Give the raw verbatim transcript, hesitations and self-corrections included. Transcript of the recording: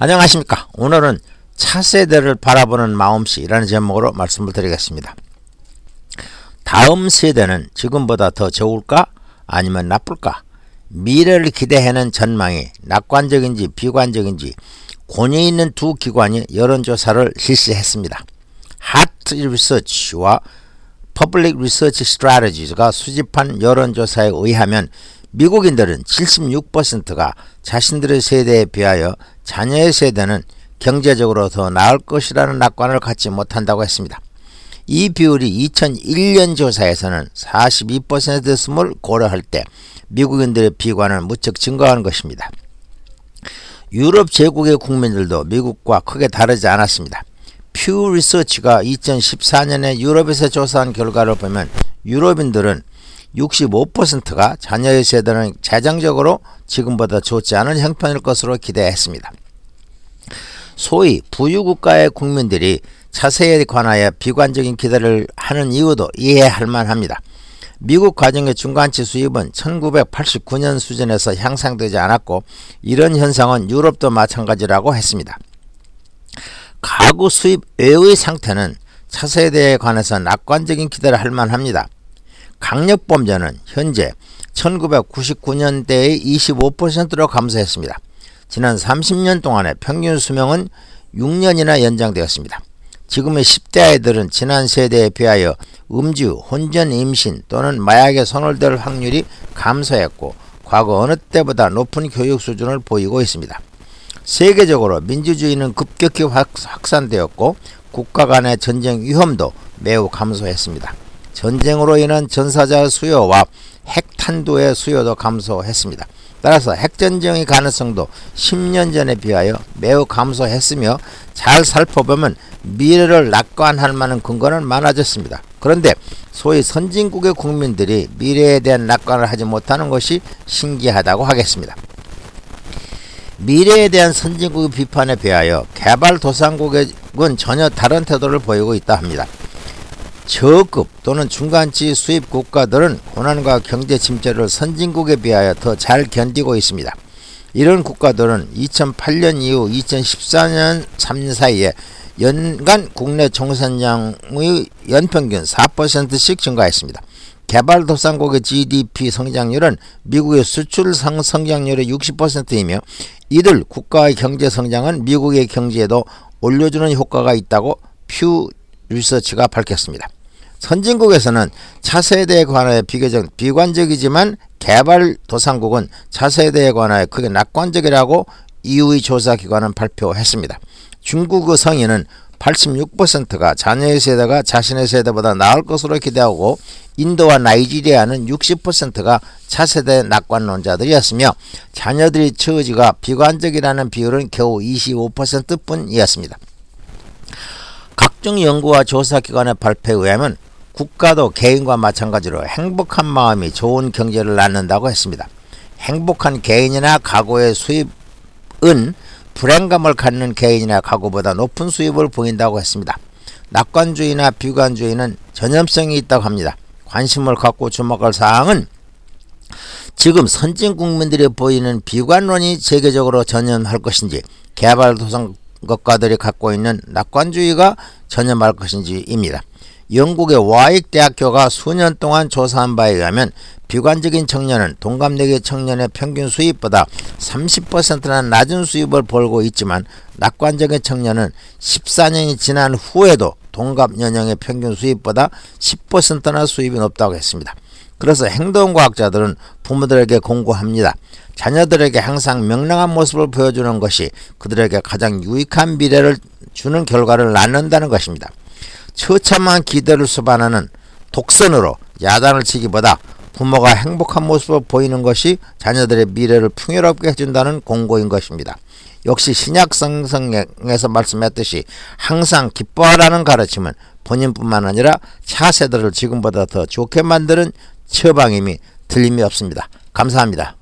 안녕하십니까. 오늘은 차세대를 바라보는 마음씨라는 제목으로 말씀을 드리겠습니다. 다음 세대는 지금보다 더 좋을까 아니면 나쁠까? 미래를 기대하는 전망이 낙관적인지 비관적인지 권위 있는 두 기관이 여론조사를 실시했습니다. 하트 리서치와 퍼블릭 리서치 스트래티지가 수집한 여론조사에 의하면 미국인들은 칠십육 퍼센트가 자신들의 세대에 비하여 자녀의 세대는 경제적으로 더 나을 것이라는 낙관을 갖지 못한다고 했습니다. 이 비율이 이천일 년 조사에서는 사십이 퍼센트였음을 고려할 때 미국인들의 비관은 무척 증가한 것입니다. 유럽 제국의 국민들도 미국과 크게 다르지 않았습니다. 퓨 리서치가 이천십사 년에 유럽에서 조사한 결과를 보면 유럽인들은 육십오 퍼센트가 자녀의 세대는 재정적으로 지금보다 좋지 않은 형편일 것으로 기대했습니다. 소위 부유국가의 국민들이 차세에 관하여 비관적인 기대를 하는 이유도 이해할 만합니다. 미국 가정의 중간치 수입은 천구백팔십구 년 수준에서 향상되지 않았고 이런 현상은 유럽도 마찬가지라고 했습니다. 가구 수입 외의 상태는 차세대에 관해서 낙관적인 기대를 할 만합니다. 강력범죄는 현재 천구백구십구 년대의 이십오 퍼센트로 감소했습니다. 지난 삼십 년 동안의 평균 수명은 육 년이나 연장되었습니다. 지금의 십 대 아이들은 지난 세대에 비하여 음주, 혼전 임신 또는 마약에 손을 댈 확률이 감소했고 과거 어느 때보다 높은 교육 수준을 보이고 있습니다. 세계적으로 민주주의는 급격히 확산되었고 국가 간의 전쟁 위험도 매우 감소했습니다. 전쟁으로 인한 전사자 수요와 핵탄두의 수요도 감소했습니다. 따라서 핵전쟁의 가능성도 십 년 전에 비하여 매우 감소했으며 잘 살펴보면 미래를 낙관할 만한 근거는 많아졌습니다. 그런데 소위 선진국의 국민들이 미래에 대한 낙관을 하지 못하는 것이 신기하다고 하겠습니다. 미래에 대한 선진국의 비판에 비하여 개발도상국은 전혀 다른 태도를 보이고 있다 합니다. 저급 또는 중간치 수입 국가들은 고난과 경제 침체를 선진국에 비하여 더 잘 견디고 있습니다. 이런 국가들은 이천팔 년 이후 이천십사 년 삼 년 사이에 연간 국내 총생산량의 연평균 사 퍼센트씩 증가했습니다. 개발도상국의 지디피 성장률은 미국의 수출 성장률의 육십 퍼센트이며 이들 국가의 경제 성장은 미국의 경제에도 올려주는 효과가 있다고 퓨 리서치가 밝혔습니다. 선진국에서는 차세대에 관하여 비교적 비관적이지만 개발도상국은 차세대에 관하여 크게 낙관적이라고 이후의 조사기관은 발표했습니다. 중국의 성인은 팔십육 퍼센트가 자녀의 세대가 자신의 세대보다 나을 것으로 기대하고 인도와 나이지리아는 육십 퍼센트가 차세대 낙관론자들이었으며 자녀들의 처지가 비관적이라는 비율은 겨우 이십오 퍼센트 뿐이었습니다. 각종 연구와 조사기관의 발표에 의하면 국가도 개인과 마찬가지로 행복한 마음이 좋은 경제를 낳는다고 했습니다. 행복한 개인이나 가구의 수입은 불안감을 갖는 개인이나 가구보다 높은 수입을 보인다고 했습니다. 낙관주의나 비관주의는 전염성이 있다고 합니다. 관심을 갖고 주목할 사항은 지금 선진 국민들이 보이는 비관론이 세계적으로 전염할 것인지 개발도상 국가들이 갖고 있는 낙관주의가 전염할 것인지입니다. 영국의 와익 대학교가 수년 동안 조사한 바에 의하면 비관적인 청년은 동갑내기 청년의 평균 수입보다 삼십 퍼센트나 낮은 수입을 벌고 있지만 낙관적인 청년은 십사 년이 지난 후에도 동갑 연령의 평균 수입보다 십 퍼센트나 수입이 높다고 했습니다. 그래서 행동과학자들은 부모들에게 공고합니다. 자녀들에게 항상 명랑한 모습을 보여주는 것이 그들에게 가장 유익한 미래를 주는 결과를 낳는다는 것입니다. 처참한 기대를 수반하는 독선으로 야단을 치기보다 부모가 행복한 모습을 보이는 것이 자녀들의 미래를 풍요롭게 해준다는 공고인 것입니다. 역시 신약성경에서 말씀했듯이 항상 기뻐하라는 가르침은 본인뿐만 아니라 차세대를 지금보다 더 좋게 만드는 처방임이 틀림이 없습니다. 감사합니다.